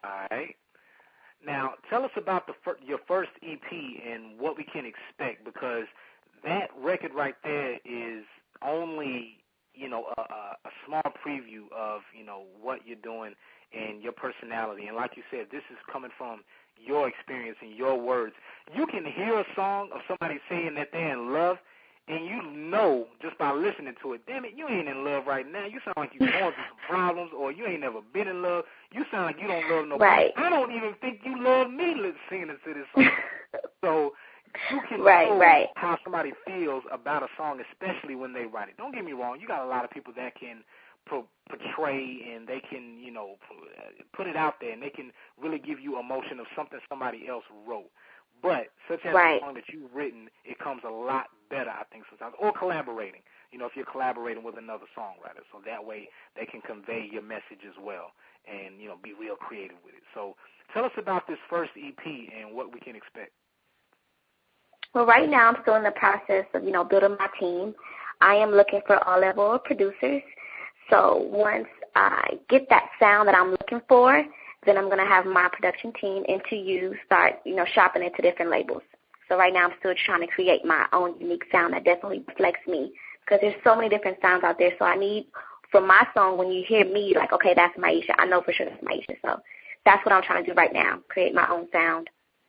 All right. Now, tell us about your first EP and what we can expect, because that record right there is only, a small preview of, what you're doing and your personality. And like you said, this is coming from your experience and your words. You can hear a song of somebody saying that they're in love, and you know just by listening to it, damn it, you ain't in love right now. You sound like you're going through some problems, or you ain't never been in love. You sound like you don't love nobody. Right. I don't even think you love me singing to this song. So you can know how somebody feels about a song, especially when they write it. Don't get me wrong. You got a lot of people that can portray, and they can, put it out there, and they can really give you emotion of something somebody else wrote. But such as a song that you've written, it comes a lot better, I think, sometimes. Or collaborating, if you're collaborating with another songwriter. So that way they can convey your message as well and, be real creative with it. So tell us about this first EP and what we can expect. Well, right now I'm still in the process of, building my team. I am looking for all level of producers. So once I get that sound that I'm looking for, then I'm going to have my production team start, shopping into different labels. So right now I'm still trying to create my own unique sound that definitely reflects me, because there's so many different sounds out there. So I need, for my song, when you hear me, like, okay, that's Maisha, I know for sure that's Maisha. So that's what I'm trying to do right now, create my own sound.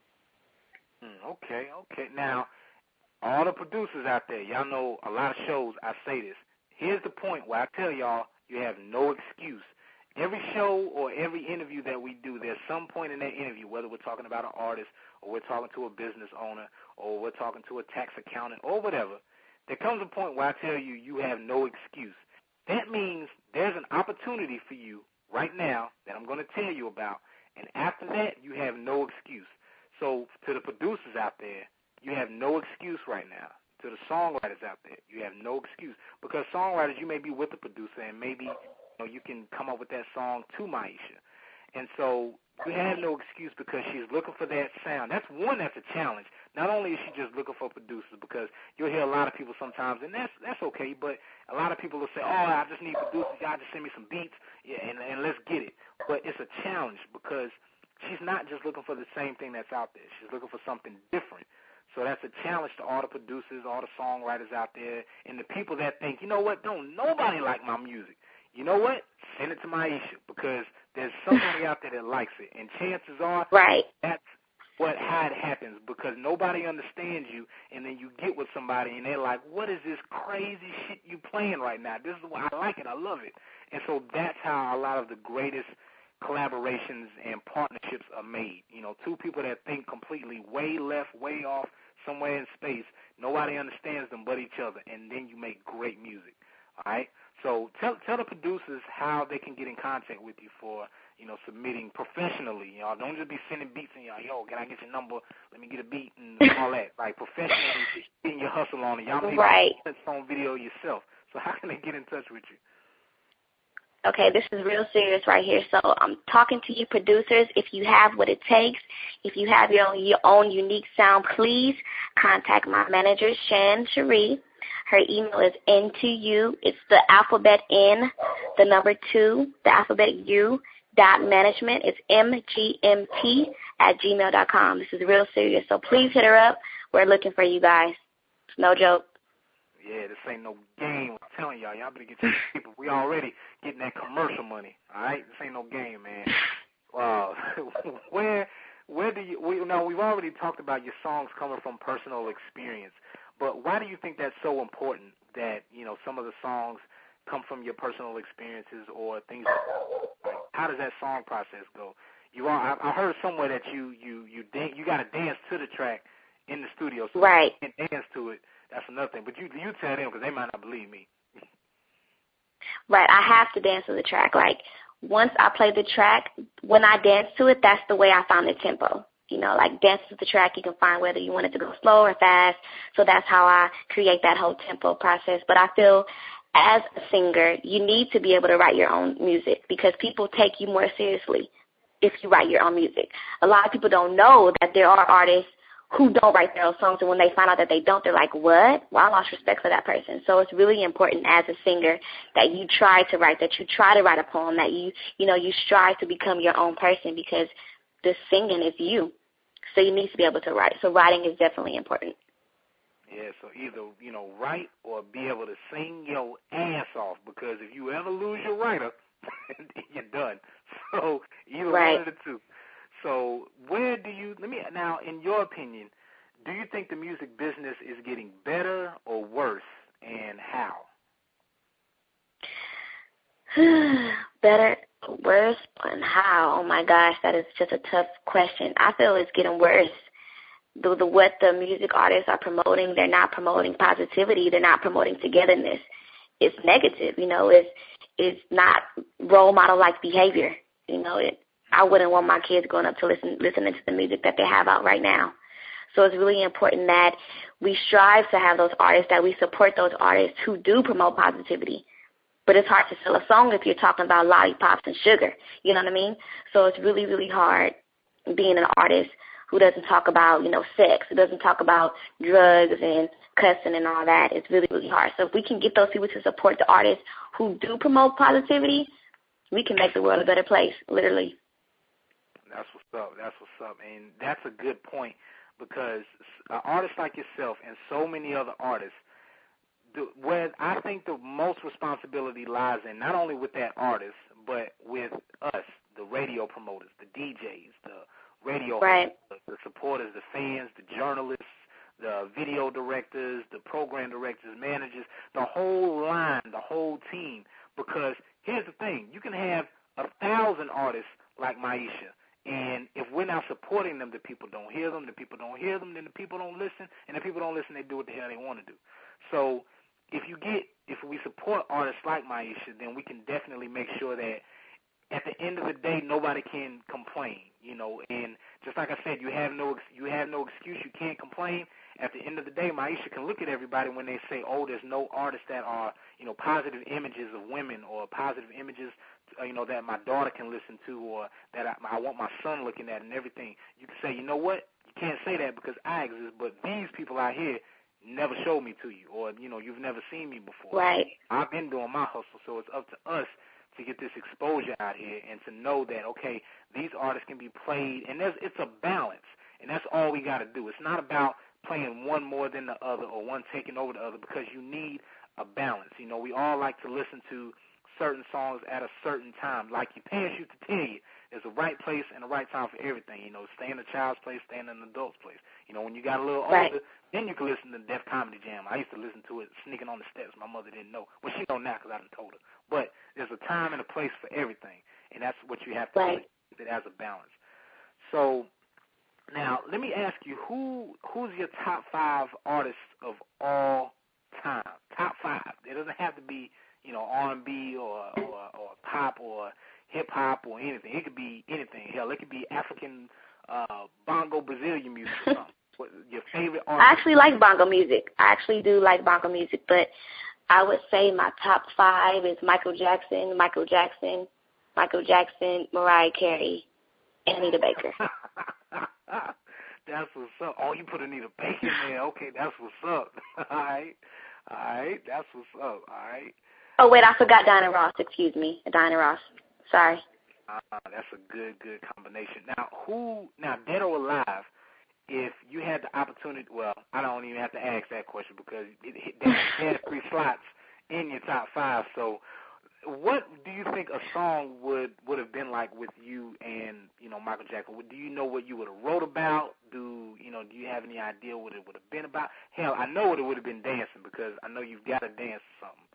Okay. Now, all the producers out there, y'all know a lot of shows, I say this. Here's the point where I tell y'all you have no excuse. Every show or every interview that we do, there's some point in that interview, whether we're talking about an artist or we're talking to a business owner or we're talking to a tax accountant or whatever, there comes a point where I tell you you have no excuse. That means there's an opportunity for you right now that I'm going to tell you about, and after that, you have no excuse. So to the producers out there, you have no excuse right now. To the songwriters out there, you have no excuse. Because songwriters, you may be with the producer, and maybe you can come up with that song to Maisha. And so you have no excuse because she's looking for that sound. That's a challenge. Not only is she just looking for producers, because you'll hear a lot of people sometimes, and that's okay, but a lot of people will say, I just need producers. Y'all just send me some beats, and let's get it. But it's a challenge because she's not just looking for the same thing that's out there. She's looking for something different. So that's a challenge to all the producers, all the songwriters out there, and the people that think, you know what, don't nobody like my music. You know what? Send it to Maisha, because there's somebody out there that likes it. And chances are that's how it happens, because nobody understands you, and then you get with somebody, and they're like, what is this crazy shit you playing right now? This is why I like it. I love it. And so that's how a lot of the greatest collaborations and partnerships are made. Two people that think completely way left, way off, somewhere in space. Nobody understands them but each other, and then you make great music. All right? So tell the producers how they can get in contact with you for, submitting professionally. Y'all don't just be sending beats and y'all, can I get your number? Let me get a beat and all that. Like, professionally, getting your hustle on it. Y'all make a song video yourself. So how can they get in touch with you? Okay, this is real serious right here. So I'm talking to you producers. If you have what it takes, if you have your own unique sound, please contact my manager, Shan Cherie. Her email is N2U. It's the alphabet N, the number 2, the alphabet U, .management. It's mgmt@gmail.com. This is real serious. So please hit her up. We're looking for you guys. It's no joke. Yeah, this ain't no game. I'm telling y'all better get to the people. We already getting that commercial money, all right? This ain't no game, man. Wow. Where do you, we've already talked about your songs coming from personal experience, but why do you think that's so important that, some of the songs come from your personal experiences or things like, how does that song process go? I heard somewhere that you got to dance to the track in the studio, so you can't dance to it. That's another thing. But you tell them, because they might not believe me. Right. I have to dance to the track. Like, once I play the track, when I dance to it, that's the way I found the tempo. Like, dance to the track, you can find whether you want it to go slow or fast. So that's how I create that whole tempo process. But I feel as a singer, you need to be able to write your own music, because people take you more seriously if you write your own music. A lot of people don't know that there are artists who don't write their own songs, and when they find out that they don't, they're like, what? Well, I lost respect for that person. So it's really important as a singer that you try to write a poem, that you strive to become your own person, because the singing is you. So you need to be able to write. So writing is definitely important. Yeah, so either, write or be able to sing your ass off, because if you ever lose your writer, you're done. So either one of the two. So now, in your opinion, do you think the music business is getting better or worse, and how? Better, worse, and how? Oh my gosh, that is just a tough question. I feel it's getting worse. What the music artists are promoting, they're not promoting positivity. They're not promoting togetherness. It's negative. It's not role model like behavior. I wouldn't want my kids growing up to listening to the music that they have out right now. So it's really important that we strive to have those artists, that we support those artists who do promote positivity. But it's hard to sell a song if you're talking about lollipops and sugar. You know what I mean? So it's really, really hard being an artist who doesn't talk about, sex, who doesn't talk about drugs and cussing and all that. It's really, really hard. So if we can get those people to support the artists who do promote positivity, we can make the world a better place, literally. That's what's up. And that's a good point, because artists like yourself and so many other artists, where I think the most responsibility lies in, not only with that artist, but with us, the radio promoters, the DJs, the radio hosts, the supporters, the fans, the journalists, the video directors, the program directors, managers, the whole line, the whole team. Because here's the thing, you can have 1,000 artists like Maisha, and if we're not supporting them, the people don't hear them, then the people don't listen, and the people don't listen, they do what the hell they want to do. So if we support artists like Maisha, then we can definitely make sure that at the end of the day, nobody can complain, and just like I said, you have no excuse, you can't complain. At the end of the day, Maisha can look at everybody when they say, oh, there's no artists that are, positive images of women, or positive images, that my daughter can listen to, or that I want my son looking at and everything. You can say, you know what, you can't say that because I exist, but these people out here never showed me to you, or, you've never seen me before. Right. I've been doing my hustle, so it's up to us to get this exposure out here and to know that, okay, these artists can be played, and it's a balance, and that's all we got to do. It's not about playing one more than the other or one taking over the other, because you need a balance. We all like to listen to certain songs at a certain time. Like your parents used to tell you, there's a right place and a right time for everything. Stay in a child's place, stay in an adult's place. When you got a little older, then you can listen to Def Comedy Jam. I used to listen to it sneaking on the steps. My mother didn't know. Well, she know now because I done told her. But there's a time and a place for everything, and that's what you have to do. It as a balance. So now let me ask you, who's your top 5 artists of all time? Top 5. It doesn't have to be R&B or pop or hip hop or anything. It could be anything. Hell, it could be African bongo Brazilian music or something. What, your favorite artist? I actually like bongo music. I actually do like bongo music, but I would say my top 5 is Michael Jackson, Mariah Carey, and Anita Baker. That's what's up. Oh, you put Anita Baker in there. Okay, that's what's up. All right. That's what's up. All right. Oh, wait, I forgot Diana Ross. Excuse me. Diana Ross. Sorry. That's a good combination. Now, dead or alive, if you had the opportunity, well, I don't even have to ask that question because there's 3 slots in your top 5. So what do you think a song would have been like with you and, Michael Jackson? Do you know what you would have wrote about? Do you have any idea what it would have been about? Hell, I know what it would have been dancing, because I know you've got to dance or something.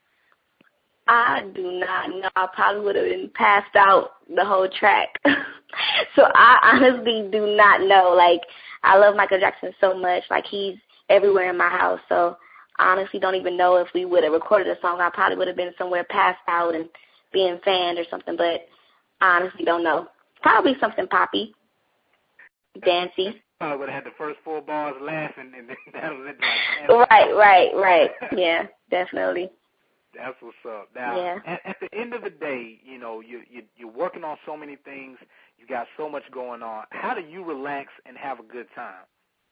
I do not know. I probably would have been passed out the whole track. So I honestly do not know. Like, I love Michael Jackson so much. Like, he's everywhere in my house. So I honestly don't even know if we would have recorded a song. I probably would have been somewhere passed out and being fanned or something. But I honestly don't know. Probably something poppy, dancey. Probably would have had the first 4 bars laughing, and then that was it. Right. Yeah, definitely. That's what's up. Now, yeah. At the end of the day, you're working on so many things. You got so much going on. How do you relax and have a good time?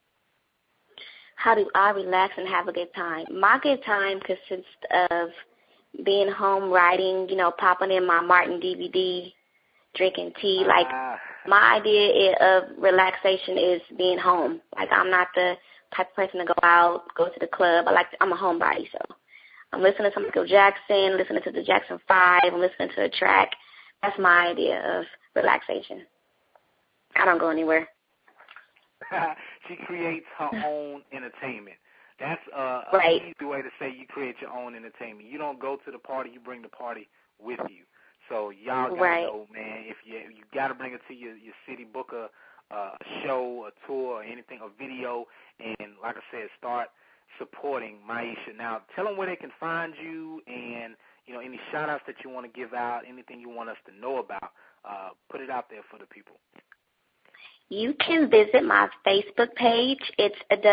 How do I relax and have a good time? My good time consists of being home, writing, popping in my Martin DVD, drinking tea. Like, my idea of relaxation is being home. Like, I'm not the type of person to go out, go to the club. I'm a homebody, so I'm listening to Michael Jackson, listening to the Jackson 5, I'm listening to a track. That's my idea of relaxation. I don't go anywhere. She creates her own entertainment. That's right. An easy way to say you create your own entertainment. You don't go to the party, you bring the party with you. So y'all gotta know, man, if you gotta bring it to your city, book a show, a tour, or anything, a video, and like I said, start supporting Maisha. Now, tell them where they can find you, and any shout-outs that you want to give out, anything you want us to know about. Put it out there for the people. You can visit my Facebook page. It's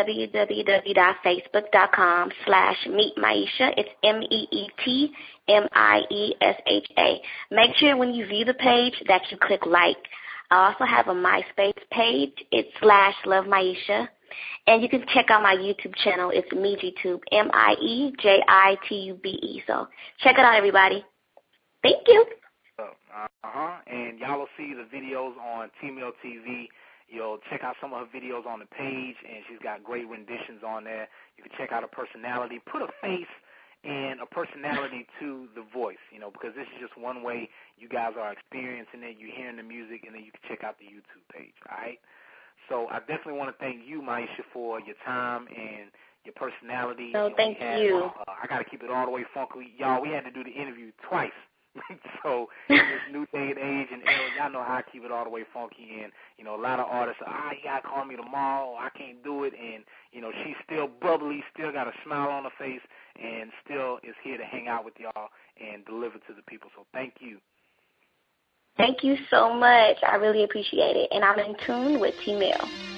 www.facebook.com/meetmaisha. It's MEETMIESHA. Make sure when you view the page that you click like. I also have a MySpace page. It's /LoveMaisha. And you can check out my YouTube channel. It's MeeJTube, MieJitube. So check it out, everybody. Thank you. And y'all will see the videos on T-Mill TV. You'll check out some of her videos on the page, and she's got great renditions on there. You can check out her personality. Put a face and a personality to the voice, because this is just one way you guys are experiencing it. You're hearing the music, and then you can check out the YouTube page, all right? So I definitely want to thank you, Maisha, for your time and your personality. No, thank you. I got to keep it all the way funky. Y'all, we had to do the interview twice. So in this new day and age and era, y'all know how I keep it all the way funky. And, a lot of artists are, you got to call me tomorrow, I can't do it. And, she's still bubbly, still got a smile on her face, and still is here to hang out with y'all and deliver to the people. So thank you. Thank you so much. I really appreciate it. And I'm in tune with T-Mill.